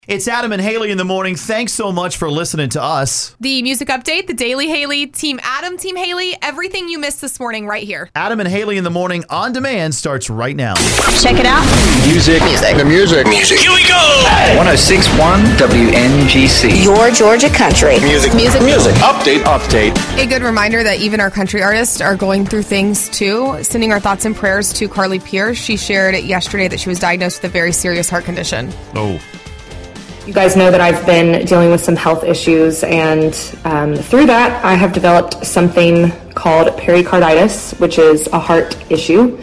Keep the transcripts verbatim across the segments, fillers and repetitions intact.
It's Adam and Haley in the morning. Thanks so much for listening to us. The music update, the Daily Haley, Team Adam, Team Haley, everything you missed this morning right here. Adam and Haley in the morning on demand starts right now. Check it out. Music. Music. The music. Music. Here we go. one oh six point one W N G C. Your Georgia country. Music. Music. Music. Update. Update. A good reminder that even our country artists are going through things too. Sending our thoughts and prayers to Carly Pearce. She shared yesterday that she was diagnosed with a very serious heart condition. Oh. You guys know that I've been dealing with some health issues, and um, through that, I have developed something called pericarditis, which is a heart issue.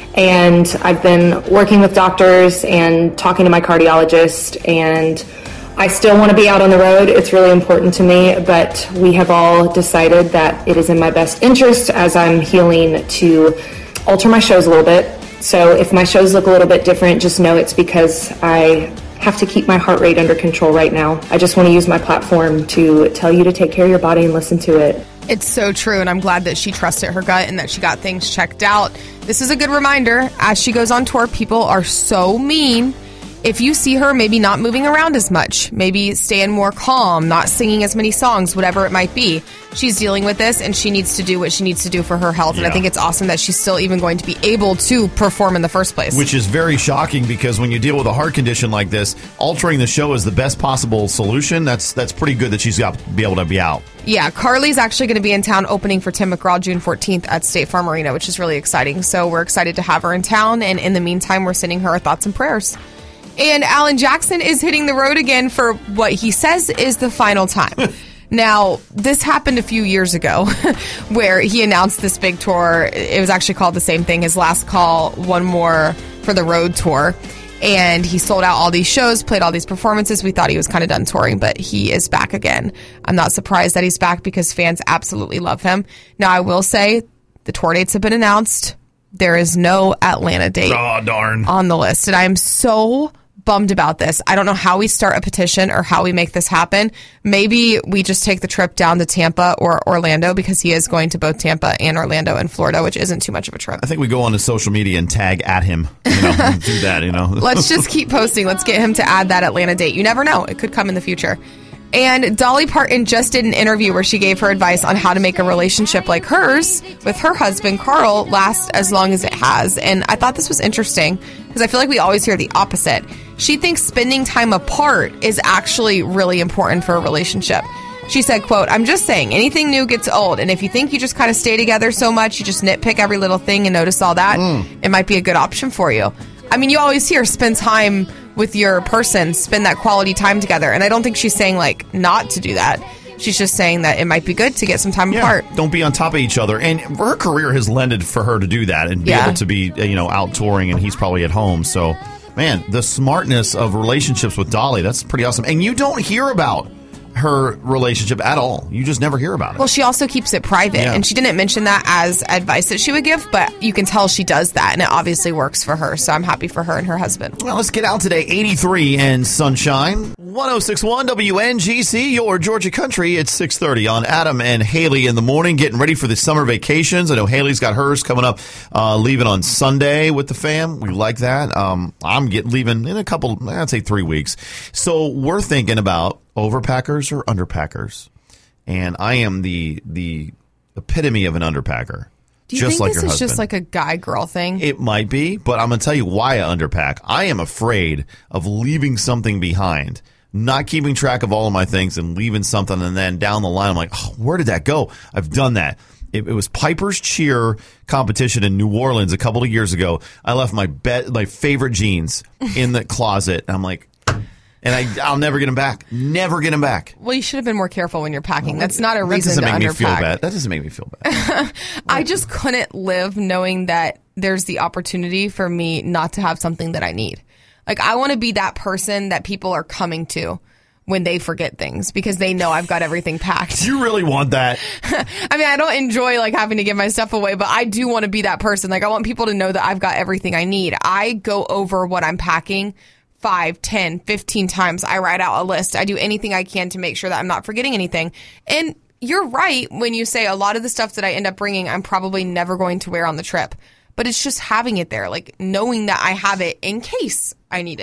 And I've been working with doctors and talking to my cardiologist, and I still want to be out on the road. It's really important to me, but we have all decided that it is in my best interest as I'm healing to alter my shows a little bit. So if my shows look a little bit different, just know it's because I have to keep my heart rate under control right now. I just want to use my platform to tell you to take care of your body and listen to it. It's so true, and I'm glad that she trusted her gut and that she got things checked out. This is a good reminder. As she goes on tour, people are so mean. If you see her maybe not moving around as much, maybe staying more calm, not singing as many songs, whatever it might be, she's dealing with this and she needs to do what she needs to do for her health. Yeah. And I think it's awesome that she's still even going to be able to perform in the first place. Which is very shocking because when you deal with a heart condition like this, altering the show is the best possible solution. That's that's pretty good that she's got to be able to be out. Yeah, Carly's actually going to be in town opening for Tim McGraw June fourteenth at State Farm Arena, which is really exciting. So we're excited to have her in town. And in the meantime, we're sending her our thoughts and prayers. And Alan Jackson is hitting the road again for what he says is the final time. Now, this happened a few years ago where he announced this big tour. It was actually called the same thing, his last call, one more for the road tour. And he sold out all these shows, played all these performances. We thought he was kind of done touring, but he is back again. I'm not surprised that he's back because fans absolutely love him. Now, I will say the tour dates have been announced. There is no Atlanta date oh, darn. on the list. And I'm so bummed about this. I don't know how we start a petition or how we make this happen. Maybe we just take the trip down to Tampa or Orlando because he is going to both Tampa and Orlando and Florida, which isn't too much of a trip. I think we go on to social media and tag at him. You know, do that, you know. Let's just keep posting. Let's get him to add that Atlanta date. You never know. It could come in the future. And Dolly Parton just did an interview where she gave her advice on how to make a relationship like hers with her husband, Carl, last as long as it has. And I thought this was interesting because I feel like we always hear the opposite. She thinks spending time apart is actually really important for a relationship. She said, quote, "I'm just saying, anything new gets old. And if you think you just kind of stay together so much, you just nitpick every little thing and notice all that, mm. it might be a good option for you." I mean, you always hear spend time with your person, spend that quality time together. And I don't think she's saying, like, not to do that. She's just saying that it might be good to get some time yeah, apart. Don't be on top of each other. And her career has lended for her to do that and be yeah. able to be, you know, out touring and he's probably at home. So, man, the smartness of relationships with Dolly, that's pretty awesome. And you don't hear about her relationship at all. You just never hear about it. Well, she also keeps it private, yeah. and she didn't mention that as advice that she would give, but you can tell she does that, and it obviously works for her, so I'm happy for her and her husband. Well, let's get out today. eighty-three and sunshine. one oh six point one W N G C, your Georgia country. It's six thirty on Adam and Haley in the morning, getting ready for the summer vacations. I know Haley's got hers coming up, uh, leaving on Sunday with the fam. We like that. Um, I'm getting leaving in a couple, I'd say three weeks. So we're thinking about overpackers or underpackers, and I am the the epitome of an underpacker. Do you just think like this your is husband. Just like a guy-girl thing? It might be, but I'm going to tell you why I underpack. I am afraid of leaving something behind, not keeping track of all of my things and leaving something, and then down the line I'm like, oh, where did that go? I've done that. It, it was Piper's Cheer competition in New Orleans a couple of years ago. I left my be- my favorite jeans in the closet. I'm like, and I, I'll never get them back. Never get them back. Well, you should have been more careful when you're packing. That's not a that reason to underpack. That doesn't make me feel bad. That doesn't make me feel bad. I just couldn't live knowing that there's the opportunity for me not to have something that I need. Like, I want to be that person that people are coming to when they forget things because they know I've got everything packed. You really want that? I mean, I don't enjoy like having to give my stuff away, but I do want to be that person. Like, I want people to know that I've got everything I need. I go over what I'm packing five, ten, fifteen times. I write out a list. I do anything I can to make sure that I'm not forgetting anything. And you're right when you say a lot of the stuff that I end up bringing, I'm probably never going to wear on the trip. But it's just having it there, like knowing that I have it in case I need it.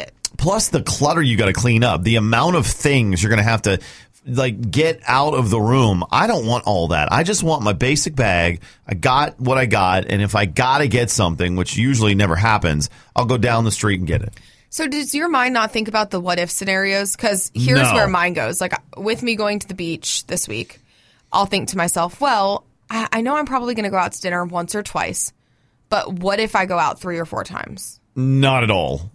Plus the clutter you got to clean up, the amount of things you're going to have to like get out of the room. I don't want all that. I just want my basic bag. I got what I got. And if I got to get something, which usually never happens, I'll go down the street and get it. So does your mind not think about the what if scenarios? Because here's No. where mine goes. Like with me going to the beach this week, I'll think to myself, well, I, I know I'm probably going to go out to dinner once or twice, but what if I go out three or four times? Not at all.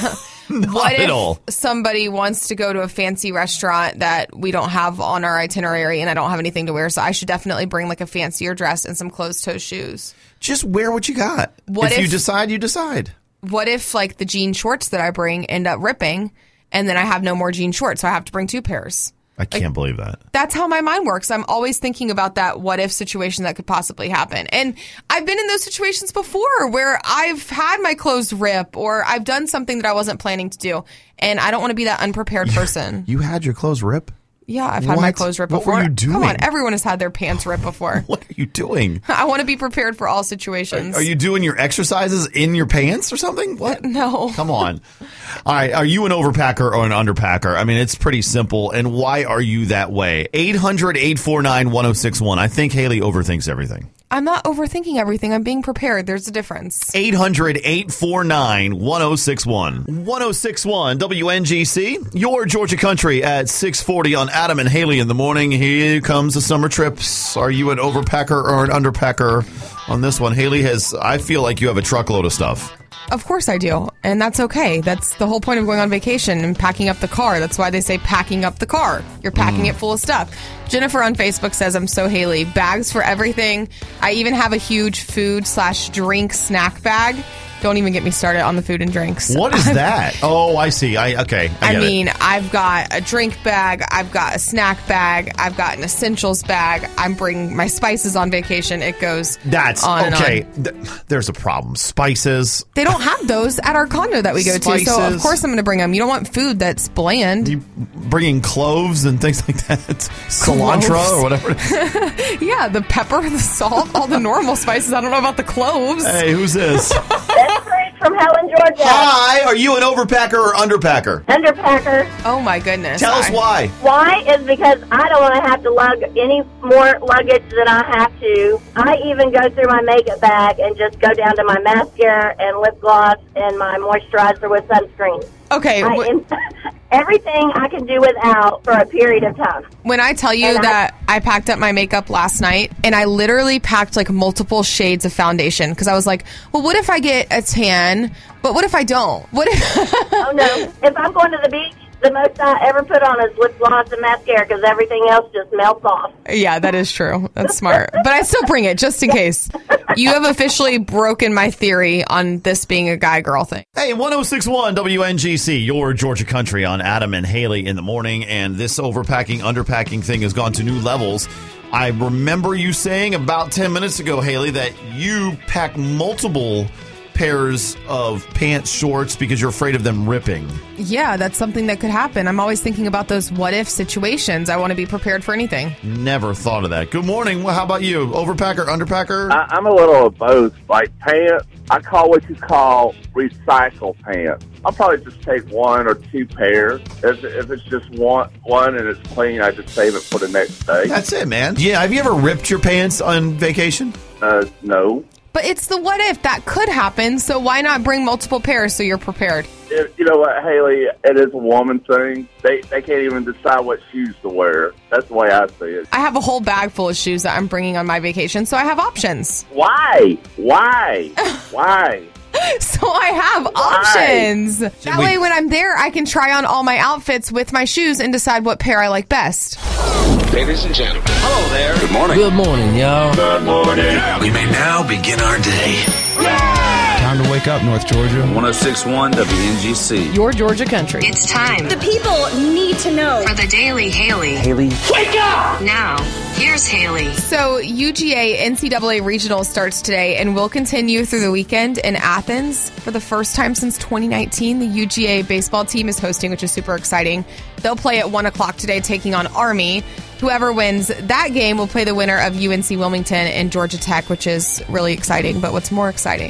Not What at if all. somebody wants to go to a fancy restaurant that we don't have on our itinerary and I don't have anything to wear, so I should definitely bring like a fancier dress and some closed-toe shoes? Just wear what you got. What if, you if- decide, you decide. What if like the jean shorts that I bring end up ripping and then I have no more jean shorts, so I have to bring two pairs? I can't believe that. That's how my mind works. I'm always thinking about that what if situation that could possibly happen. And I've been in those situations before where I've had my clothes rip or I've done something that I wasn't planning to do. And I don't want to be that unprepared person. You had your clothes rip? Yeah, I've had my What? clothes ripped What before. were you doing? Come on, everyone has had their pants ripped before. What are you doing? I want to be prepared for all situations. Are you doing your exercises in your pants or something? What? No. Come on. All right. Are you an overpacker or an underpacker? I mean, it's pretty simple. And why are you that way? eight hundred, eight four nine, one oh six one. I think Haley overthinks everything. I'm not overthinking everything. I'm being prepared. There's a difference. eight hundred, eight four nine, one oh six one. one oh six one W N G C, your Georgia Country at six forty on Adam and Haley in the morning. Here comes the summer trips. Are you an overpacker or an underpacker on this one? Haley has, I feel like you have a truckload of stuff. Of course I do. And that's okay. That's the whole point of going on vacation and packing up the car. That's why they say packing up the car. You're packing Mm. it full of stuff. Jennifer on Facebook says, I'm so Haley. Bags for everything. I even have a huge food slash drink snack bag. Don't even get me started on the food and drinks. What is I've- that? Oh, I see. I okay. I, I get mean, it. I've got a drink bag, I've got a snack bag, I've got an essentials bag. I'm bringing my spices on vacation. It goes That's on and okay. on. Th- There's a problem. Spices. They don't have those at our condo that we go to, so of Spices. course I'm going to bring them. You don't want food that's bland. You bringing cloves and things like that. Cilantro Cloves. or whatever. Yeah, the pepper, the salt, all the normal spices. I don't know about the cloves. Hey, who's this? That's Grace from Helen, Georgia. Hi. Are you an overpacker or underpacker? Underpacker. Oh my goodness. Tell us I- why. Why is because I don't want to have to lug any more luggage than I have to. I even go through my makeup bag and just go down to my mascara and lip gloss and my moisturizer with sunscreen. Okay, I, wh- in, everything I can do without for a period of time. when I tell you And I- that I packed up my makeup last night and I literally packed like multiple shades of foundation because I was like, well, what if I get a tan? But what if I don't? What if Oh, no. If I'm going to the beach, the most I ever put on is lip gloss and mascara because everything else just melts off. Yeah, that is true. That's smart. But I still bring it just in case. You have officially broken my theory on this being a guy girl thing. Hey, one oh six one W N G C, your Georgia Country on Adam and Haley in the morning. And this overpacking, underpacking thing has gone to new levels. I remember you saying about ten minutes ago, Haley, that you pack multiple pairs of pants, shorts, because you're afraid of them ripping. Yeah, that's something that could happen. I'm always thinking about those what if situations. I want to be prepared for anything. Never thought of that. Good morning. Well, how about you? Overpacker, underpacker? I, I'm a little of both. Like pants, I call what you call recycle pants. I'll probably just take one or two pairs. If, if it's just one, one and it's clean, I just save it for the next day. That's it, man. Yeah, have you ever ripped your pants on vacation? Uh, no. But it's the what if that could happen, so why not bring multiple pairs so you're prepared? If, you know what, Haley? It is a woman thing. They they can't even decide what shoes to wear. That's the way I see it. I have a whole bag full of shoes that I'm bringing on my vacation, so I have options. Why? Why? Why? So I have options. That way, when I'm there, I can try on all my outfits with my shoes and decide what pair I like best. Ladies and gentlemen. Hello there. Good morning. Good morning, y'all. Good morning. We may now begin our day. Time to wake up, North Georgia. one oh six one W N G C. Your Georgia Country. It's time The people need to know. for the Daily Haley. Haley. Wake up! Now, here's Haley. So U G A N C double A Regional starts today and will continue through the weekend in Athens. For the first time since twenty nineteen, the U G A baseball team is hosting, which is super exciting. They'll play at one o'clock today, taking on Army. Whoever wins that game will play the winner of U N C Wilmington and Georgia Tech, which is really exciting. But what's more exciting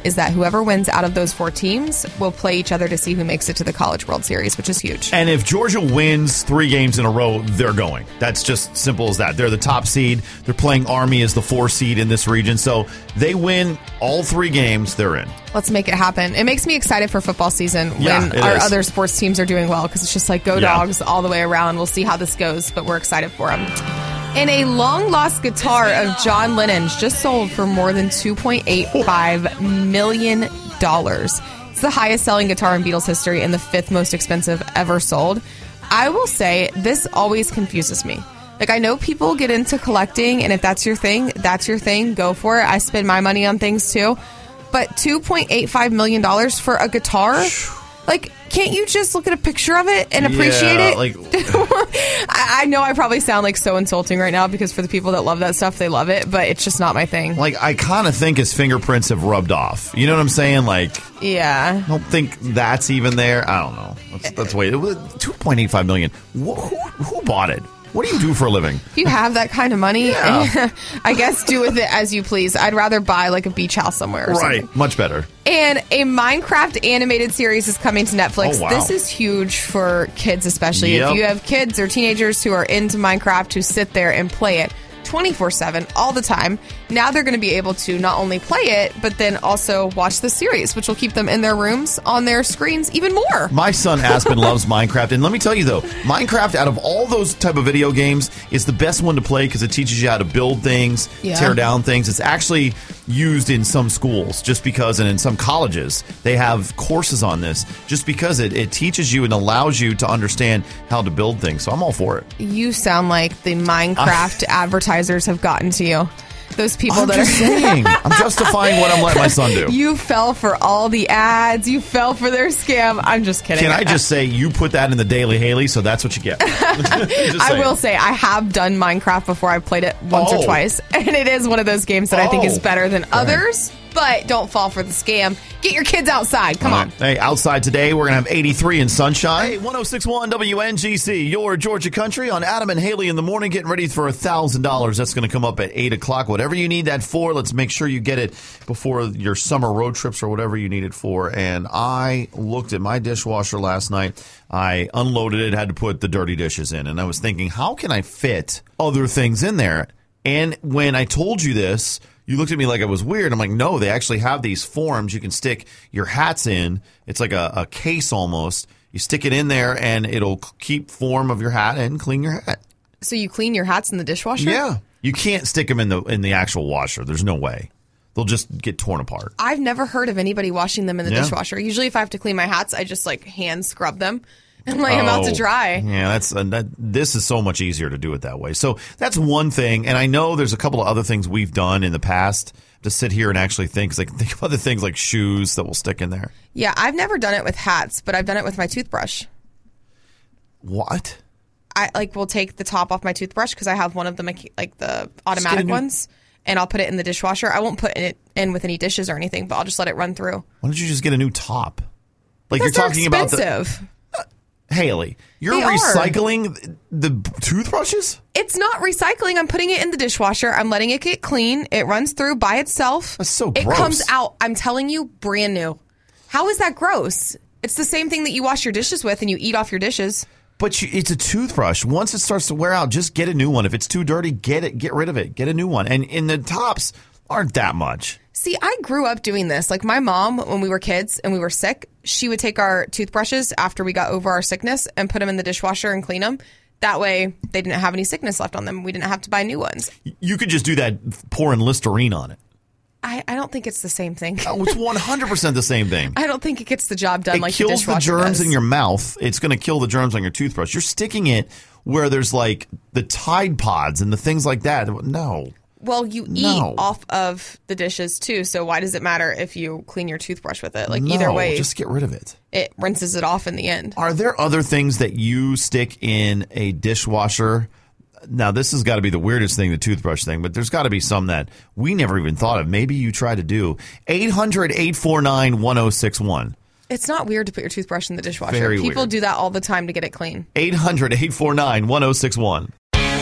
is that whoever wins out of those four teams will play each other to see who makes it to the College World Series, which is huge. And if Georgia wins three games in a row, they're going. That's just simple as that. They're the top seed. They're playing Army as the four seed in this region. So they win all three games, they're in. Let's make it happen. It makes me excited for football season Yeah, when it our is. other sports teams are doing well, because it's just like go Yeah. Dogs all the way around. We'll see how this goes, but we're excited for them. And a long-lost guitar of John Lennon's just sold for more than two point eight five million dollars. It's the highest-selling guitar in Beatles history and the fifth most expensive ever sold. I will say, this always confuses me. Like, I know people get into collecting, and if that's your thing, that's your thing. Go for it. I spend my money on things, too. But two point eight five million dollars for a guitar? Like, can't you just look at a picture of it and appreciate Yeah, it? like- I, I know I probably sound like so insulting right now, because for the people that love that stuff, they love it, but it's just not my thing. Like, I kind of think his fingerprints have rubbed off. You know what I'm saying? Like, Yeah. I don't think that's even there. I don't know. That's, that's way. two point eight five million dollars. Who, who, who bought it? What do you do for a living? If you have that kind of money, Yeah. I guess do with it as you please. I'd rather buy like a beach house somewhere or Right. something. Much better. And a Minecraft animated series is coming to Netflix. Oh, wow. This is huge for kids, especially Yep. if you have kids or teenagers who are into Minecraft who sit there and play it twenty-four seven all the time. Now they're going to be able to not only play it, but then also watch the series, which will keep them in their rooms on their screens even more. My son Aspen loves Minecraft, and let me tell you though, Minecraft out of all those type of video games is the best one to play because it teaches you how to build things, Yeah. tear down things. It's actually used in some schools just because, and in some colleges they have courses on this just because it, it teaches you and allows you to understand how to build things. So I'm all for it. You sound like the Minecraft advertisers have gotten to you. Those people I'm that just are saying. I'm justifying what I'm letting my son do. You fell for all the ads. You fell for their scam. I'm just kidding. Can I just say you put that in the Daily Haley, so that's what you get. Just I saying. will say I have done Minecraft before. I've played it once Oh. or twice, and it is one of those games that I think is Oh. better than others. But don't fall for the scam. Get your kids outside. Come All on. right. Hey, outside today, we're going to have eighty-three in sunshine. Hey, one oh six point one W N G C, your Georgia country on Adam and Haley in the morning, getting ready for one thousand dollars. That's going to come up at eight o'clock. Whatever you need that for, let's make sure you get it before your summer road trips or whatever you need it for. And I looked at my dishwasher last night. I unloaded it, had to put the dirty dishes in. And I was thinking, how can I fit other things in there? And when I told you this, you looked at me like I was weird. I'm like, no, they actually have these forms you can stick your hats in. It's like a, a case almost. You stick it in there, and it'll keep form of your hat and clean your hat. So you clean your hats in the dishwasher? Yeah. You can't stick them in the in the actual washer. There's no way. They'll just get torn apart. I've never heard of anybody washing them in the Yeah. dishwasher. Usually if I have to clean my hats, I just like hand scrub them and lay them out to Oh, dry. Yeah, that's uh, that. This is so much easier to do it that way. So that's one thing, and I know there's a couple of other things we've done in the past to sit here and actually think. 'Cause I can think of other things like shoes that will stick in there. Yeah, I've never done it with hats, but I've done it with my toothbrush. What? I like will take the top off my toothbrush because I have one of the mecha- like the automatic new- ones, and I'll put it in the dishwasher. I won't put it in with any dishes or anything, but I'll just let it run through. Why don't you just get a new top? Like Because you're they're talking about the expensive. Haley. You're They are. recycling the toothbrushes? It's not recycling. I'm putting it in the dishwasher. I'm letting it get clean. It runs through by itself. That's so It gross. comes out, I'm telling you, brand new. How is that gross? It's the same thing that you wash your dishes with and you eat off your dishes. But you, it's a toothbrush. Once it starts to wear out, just get a new one. If it's too dirty, get it, get rid of it. Get a new one. And and the tops aren't that much. See, I grew up doing this. Like my mom, when we were kids and we were sick, she would take our toothbrushes after we got over our sickness and put them in the dishwasher and clean them. That way, they didn't have any sickness left on them. We didn't have to buy new ones. You could just do that pouring Listerine on it. I, I don't think it's the same thing. Oh, it's one hundred percent the same thing. I don't think it gets the job done It like the kills the dishwasher germs does. in your mouth. It's going to kill the germs on your toothbrush. You're sticking it where there's like the Tide Pods and the things like that. No. Well, you eat No. off of the dishes too, so why does it matter if you clean your toothbrush with it? Like No, either way, just get rid of it. it rinses it off in the end. Are there other things that you stick in a dishwasher? Now, this has got to be the weirdest thing, the toothbrush thing, but there's got to be some that we never even thought of. Maybe you try to do. eight hundred, eight four nine, one oh six one. It's not weird to put your toothbrush in the dishwasher. Very People weird. do that all the time to get it clean. eight hundred, eight four nine, one oh six one.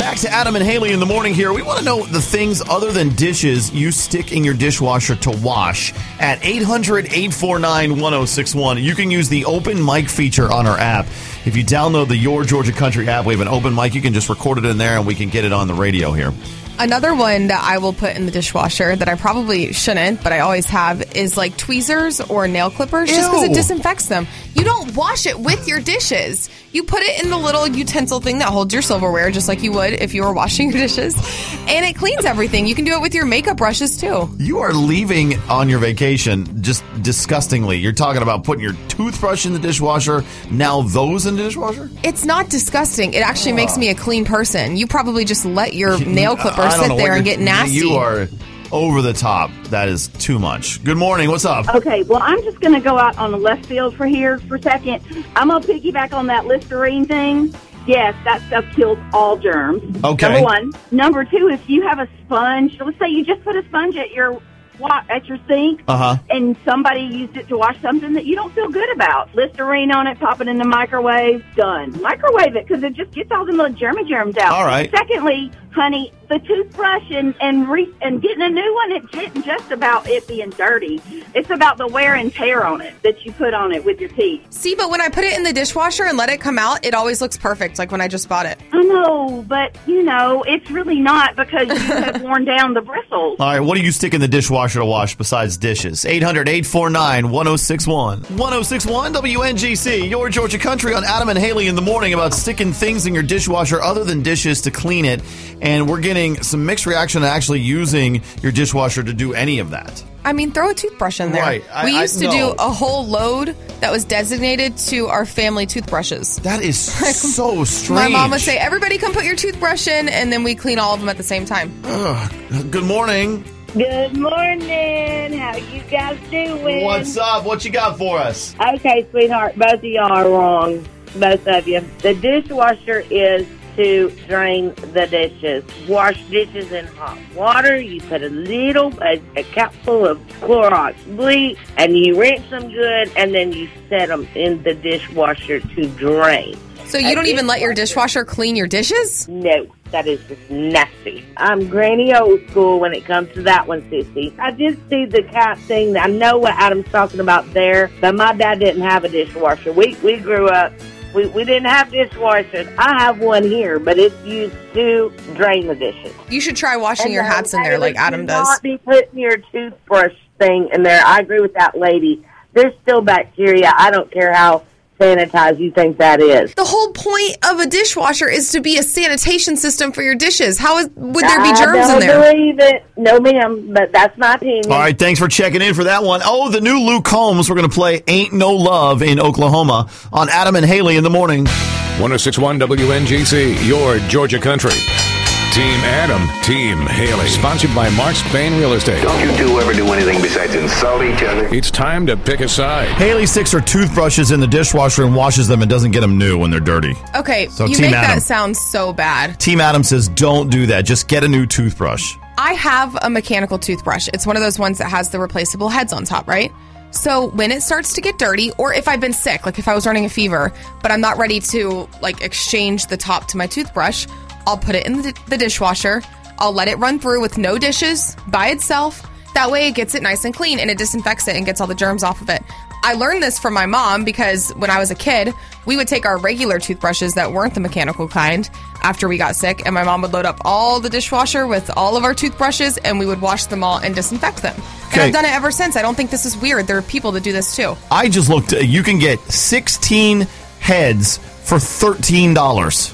Back to Adam and Haley in the morning here. We want to know the things other than dishes you stick in your dishwasher to wash at eight hundred, eight four nine, one oh six one. You can use the open mic feature on our app. If you download the Your Georgia Country app, we have an open mic. You can just record it in there and we can get it on the radio here. Another one that I will put in the dishwasher that I probably shouldn't, but I always have, is like tweezers or nail clippers, just because it disinfects them. You don't wash it with your dishes. You put it in the little utensil thing that holds your silverware, just like you would if you were washing your dishes. And it cleans everything. You can do it with your makeup brushes, too. You are leaving on your vacation just disgustingly. You're talking about putting your toothbrush in the dishwasher, now those in the dishwasher? It's not disgusting. It actually oh. makes me a clean person. You probably just let your nail clippers sit there and get nasty. You are over the top. That is too much. Good morning. What's up? Okay, well, I'm just going to go out on the left field for here for a second. I'm going to piggyback on that Listerine thing. Yes, that stuff kills all germs. Okay. Number one. Number two, if you have a sponge, let's say you just put a sponge at your at your sink, uh-huh. and somebody used it to wash something that you don't feel good about. Listerine on it, pop it in the microwave, done. Microwave it, because it just gets all the little germy germs out. All right. Secondly, honey, the toothbrush and and, re- and getting a new one, it isn't just about it being dirty. It's about the wear and tear on it that you put on it with your teeth. See, but when I put it in the dishwasher and let it come out, it always looks perfect, like when I just bought it. I know, but, you know, it's really not, because you have worn down the bristles. All right, what do you stick in the dishwasher to wash besides dishes? eight hundred, eight four nine, one oh six one. one oh six one W N G C, your Georgia Country on Adam and Haley in the morning about sticking things in your dishwasher other than dishes to clean it. And we're getting some mixed reaction to actually using your dishwasher to do any of that. I mean, throw a toothbrush in there. Right. I, we used I, to no. do a whole load that was designated to our family toothbrushes. That is so strange. My mom would say, everybody come put your toothbrush in, and then we clean all of them at the same time. Ugh. Good morning. Good morning. How you guys doing? What's up? What you got for us? Okay, sweetheart, both of y'all are wrong. Both of you. The dishwasher is to drain the dishes. Wash dishes in hot water. You put a little, a, a capful of Clorox bleach, and you rinse them good, and then you set them in the dishwasher to drain. So you don't even let your dishwasher clean your dishes? No, that is just nasty. I'm granny old school when it comes to that one, sissy. I did see the cat thing. I know what Adam's talking about there, but my dad didn't have a dishwasher. We we grew up. We, we didn't have dishwashers. I have one here, but it's used to drain the dishes. You should try washing and your hats in there like Adam does. Not be putting your toothbrush thing in there. I agree with that lady. There's still bacteria. I don't care how sanitized you think that is. The whole point of a dishwasher is to be a sanitation system for your dishes. How is, would there be germs I in there? I don't believe it. No, ma'am, but that's my opinion. All right, thanks for checking in for that one. Oh, the new Luke Combs. We're going to play Ain't No Love in Oklahoma on Adam and Haley in the morning. one oh six point one W N G C, your Georgia Country. Team Adam, Team Haley. Sponsored by Mark Spain Real Estate. Don't you two ever do anything besides insult each other? It's time to pick a side. Haley sticks her toothbrushes in the dishwasher and washes them and doesn't get them new when they're dirty. Okay, so you Team make Adam. that sound so bad. Team Adam says don't do that. Just get a new toothbrush. I have a mechanical toothbrush. It's one of those ones that has the replaceable heads on top, right? So when it starts to get dirty, or if I've been sick, like if I was running a fever, but I'm not ready to like exchange the top to my toothbrush, I'll put it in the, the dishwasher. I'll let it run through with no dishes by itself. That way it gets it nice and clean and it disinfects it and gets all the germs off of it. I learned this from my mom because when I was a kid, we would take our regular toothbrushes that weren't the mechanical kind after we got sick, and my mom would load up all the dishwasher with all of our toothbrushes and we would wash them all and disinfect them. Okay. And I've done it ever since. I don't think this is weird. There are people that do this too. I just looked. You can get sixteen heads for thirteen dollars.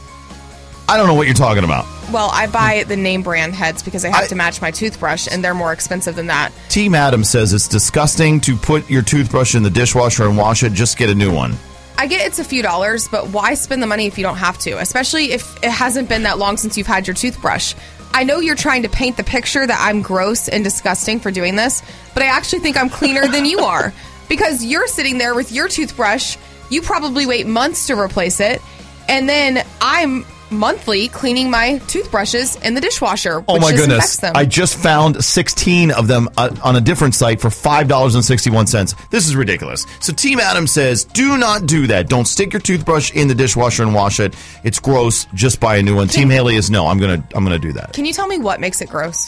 I don't know what you're talking about. Well, I buy the name brand heads because I have I, to match my toothbrush, and they're more expensive than that. Team Adam says it's disgusting to put your toothbrush in the dishwasher and wash it. Just get a new one. I get it's a few dollars, but why spend the money if you don't have to? Especially if it hasn't been that long since you've had your toothbrush. I know you're trying to paint the picture that I'm gross and disgusting for doing this, but I actually think I'm cleaner than you are. Because you're sitting there with your toothbrush, you probably wait months to replace it, and then I'm monthly cleaning my toothbrushes in the dishwasher, which Oh my goodness. them. I just found sixteen of them uh, on a different site for five dollars and sixty-one cents. This is ridiculous. So Team Adam says, do not do that. Don't stick your toothbrush in the dishwasher and wash it. It's gross. Just buy a new one. Team Haley is no. I'm going to I'm going to do that. Can you tell me what makes it gross?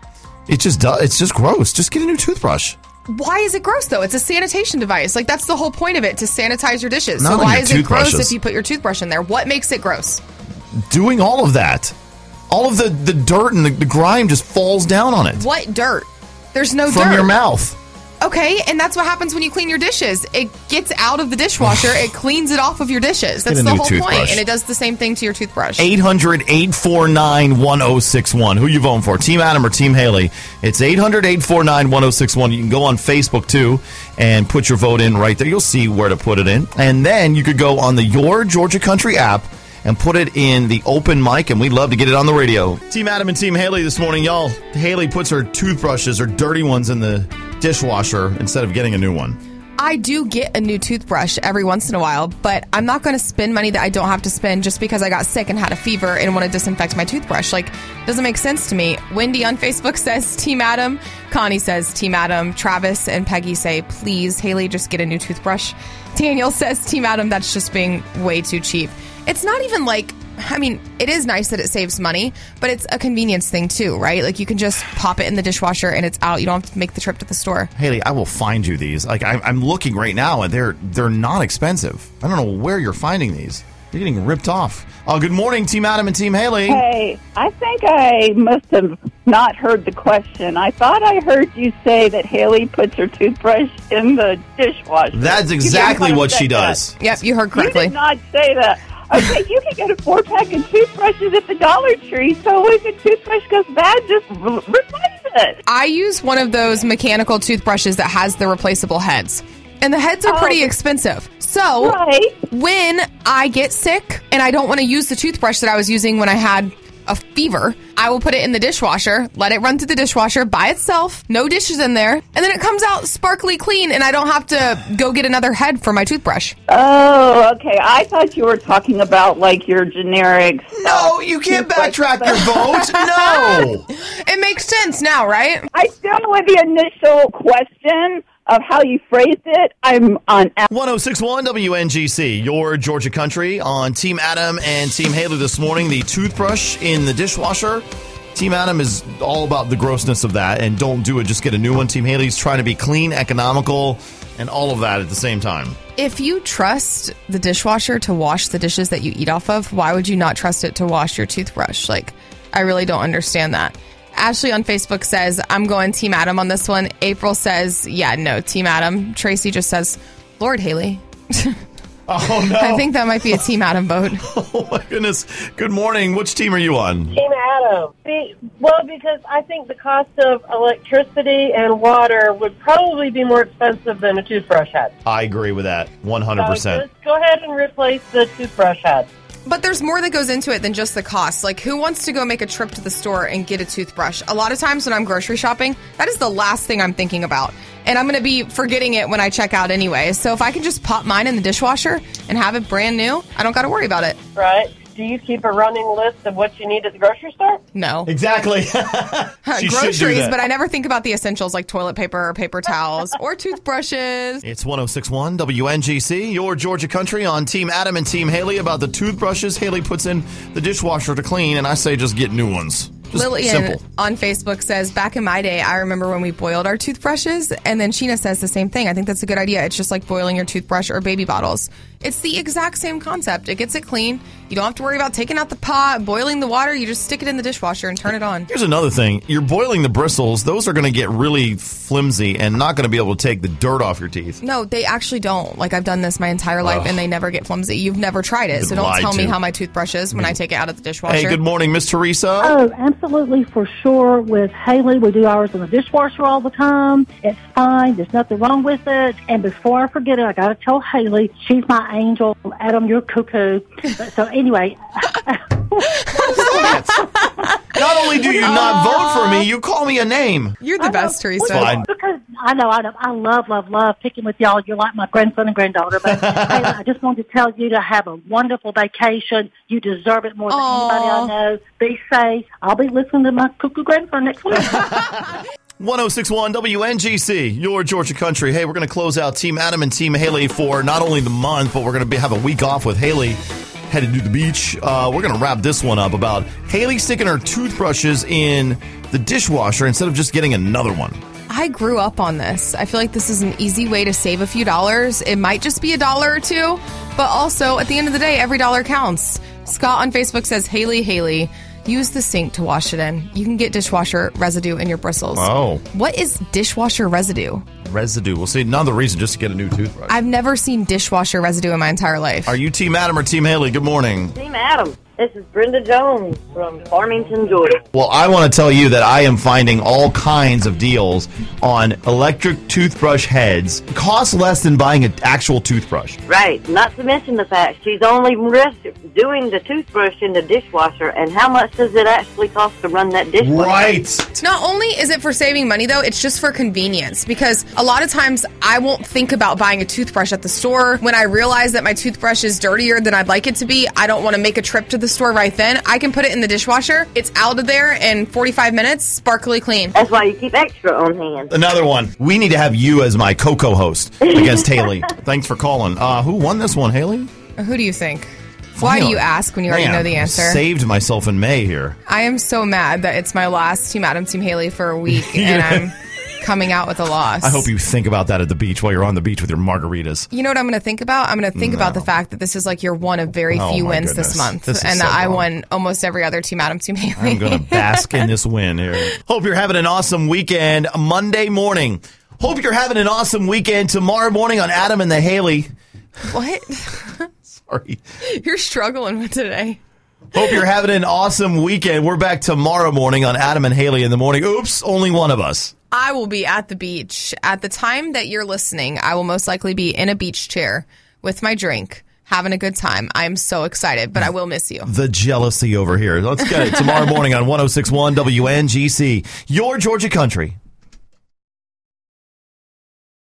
It just does. It's just gross. Just get a new toothbrush. Why is it gross, though? It's a sanitation device. Like, that's the whole point of it, to sanitize your dishes. Not so like why your is it gross toothbrushes. if you put your toothbrush in there? What makes it gross? Doing all of that. All of the, the dirt and the, the grime just falls down on it. What dirt? There's no From dirt. From your mouth. Okay, and that's what happens when you clean your dishes. It gets out of the dishwasher. It cleans it off of your dishes. That's Get a the new whole toothbrush. point. And it does the same thing to your toothbrush. eight hundred, eight four nine, one oh six one. Who you voting for? Team Adam or Team Haley? It's eight hundred, eight four nine, one oh six one. You can go on Facebook, too, and put your vote in right there. You'll see where to put it in. And then you could go on the Your Georgia Country app and put it in the open mic, and we'd love to get it on the radio. Team Adam and Team Haley this morning, y'all. Haley puts her toothbrushes, her dirty ones, in the dishwasher instead of getting a new one. I do get a new toothbrush every once in a while, but I'm not going to spend money that I don't have to spend just because I got sick and had a fever and want to disinfect my toothbrush. Like, doesn't make sense to me. Wendy on Facebook says Team Adam. Connie says Team Adam. Travis and Peggy say, please, Haley, just get a new toothbrush. Daniel says Team Adam. That's just being way too cheap. It's not even like, I mean, it is nice that it saves money, but it's a convenience thing too, right? Like, you can just pop it in the dishwasher and it's out. You don't have to make the trip to the store. Haley, I will find you these. Like, I'm, I'm looking right now, and they're they're not expensive. I don't know where you're finding these. You're getting ripped off. Oh, good morning, Team Adam and Team Haley. Hey, I think I must have not heard the question. I thought I heard you say that Haley puts her toothbrush in the dishwasher. That's exactly what she does. That. Yep, you heard correctly. You did not say that. Okay, you can get a four-pack of toothbrushes at the Dollar Tree, so if a toothbrush goes bad, just re- replace it. I use one of those mechanical toothbrushes that has the replaceable heads. And the heads are Oh. pretty expensive. So Right. when I get sick and I don't want to use the toothbrush that I was using when I had a fever, I will put it in the dishwasher, let it run through the dishwasher by itself, no dishes in there, and then it comes out sparkly clean, and I don't have to go get another head for my toothbrush. Oh, okay. I thought you were talking about, like, your generic... No, you can't backtrack your vote. No. It makes sense now, right? I still with the initial question of how you phrased it. I'm on... one oh six one W N G C, your Georgia Country, on Team Adam and Team Haley this morning. The toothbrush in the dishwasher. Team Adam is all about the grossness of that, and don't do it. Just get a new one. Team Haley's trying to be clean, economical, and all of that at the same time. If you trust the dishwasher to wash the dishes that you eat off of, why would you not trust it to wash your toothbrush? Like, I really don't understand that. Ashley on Facebook says, I'm going Team Adam on this one. April says, yeah, no, Team Adam. Tracy just says, Lord Haley. Oh, no. I think that might be a Team Adam vote. Oh, my goodness. Good morning. Which team are you on? Team Adam. Be, well, because I think the cost of electricity and water would probably be more expensive than a toothbrush head. I agree with that. one hundred percent. So just go ahead and replace the toothbrush head. But there's more that goes into it than just the cost. Like, who wants to go make a trip to the store and get a toothbrush? A lot of times when I'm grocery shopping, that is the last thing I'm thinking about. And I'm going to be forgetting it when I check out anyway. So if I can just pop mine in the dishwasher and have it brand new, I don't got to worry about it. Right. Do you keep a running list of what you need at the grocery store? No. Exactly. She should do Groceries, that. but I never think about the essentials like toilet paper or paper towels or toothbrushes. It's one oh six one W N G C, your Georgia Country, on Team Adam and Team Haley about the toothbrushes Haley puts in the dishwasher to clean, and I say just get new ones. Just Lillian simple. on Facebook says, back in my day, I remember when we boiled our toothbrushes, and then Sheena says the same thing. I think that's a good idea. It's just like boiling your toothbrush or baby bottles. It's the exact same concept. It gets it clean. You don't have to worry about taking out the pot, boiling the water. You just stick it in the dishwasher and turn it on. Here's another thing. You're boiling the bristles. Those are going to get really flimsy and not going to be able to take the dirt off your teeth. No, they actually don't. Like, I've done this my entire life, Ugh. and they never get flimsy. You've never tried it, Been so don't lied tell me to. how my toothbrush is when I take it out of the dishwasher. Hey, good morning, Miss Teresa. Oh, absolutely, for sure. With Haley, we do ours in the dishwasher all the time. It's fine. There's nothing wrong with it. And before I forget it, I got to tell Haley, she's my angel. Adam, you're cuckoo. But, so anyway. Not only do you not vote for me, you call me a name. You're the best, Teresa. Fine. Because I know, I know. I love, love, love picking with y'all. You're like my grandson and granddaughter. But hey, I just wanted to tell you to have a wonderful vacation. You deserve it more than Aww. anybody I know. Be safe. I'll be listening to my cuckoo grandson next week. one oh six point one W N G C, your Georgia Country. Hey, we're going to close out Team Adam and Team Haley for not only the month, but we're going to have a week off with Haley headed to the beach. Uh, we're going to wrap this one up about Haley sticking her toothbrushes in the dishwasher instead of just getting another one. I grew up on this. I feel like this is an easy way to save a few dollars. It might just be a dollar or two, but also at the end of the day, every dollar counts. Scott on Facebook says, Haley, Haley, use the sink to wash it in. You can get dishwasher residue in your bristles. Oh. What is dishwasher residue? Residue. Well, see, another reason just to get a new toothbrush. I've never seen dishwasher residue in my entire life. Are you Team Adam or Team Haley? Good morning. Team Adam. This is Brenda Jones from Farmington, Georgia. Well, I want to tell you that I am finding all kinds of deals on electric toothbrush heads. Cost less than buying an actual toothbrush. Right. Not to mention the fact she's only risk doing the toothbrush in the dishwasher. And how much does it actually cost to run that dishwasher? Right. Not only is it for saving money, though, it's just for convenience. Because a lot of times I won't think about buying a toothbrush at the store. When I realize that my toothbrush is dirtier than I'd like it to be, I don't want to make a trip to the store right then. I can put it in the dishwasher. It's out of there in forty-five minutes, sparkly clean. That's why you keep extra on hand. Another one. We need to have you as my co-host against Haley. Thanks for calling. Uh, who won this one, Haley? Who do you think? Why do you ask when you already Man, know the answer? Saved myself in May here. I am so mad that it's my last Team Adam, Team Haley for a week, and I'm coming out with a loss. I hope you think about that at the beach while you're on the beach with your margaritas. You know what I'm going to think about? I'm going to think No. about the fact that this is like your one of very Oh, few my wins goodness. this month, This is and so that I wrong. won almost every other Team Adam, Team Haley. I'm going to bask in this win here. Hope you're having an awesome weekend Monday morning. Hope you're having an awesome weekend tomorrow morning on Adam and the Haley. What? Sorry. You're struggling with today. Hope you're having an awesome weekend. We're back tomorrow morning on Adam and Haley in the morning. Oops, only one of us. I will be at the beach. At the time that you're listening, I will most likely be in a beach chair with my drink, having a good time. I'm so excited, but I will miss you. The jealousy over here. Let's get it tomorrow morning on one oh six point one W N G C, your Georgia Country.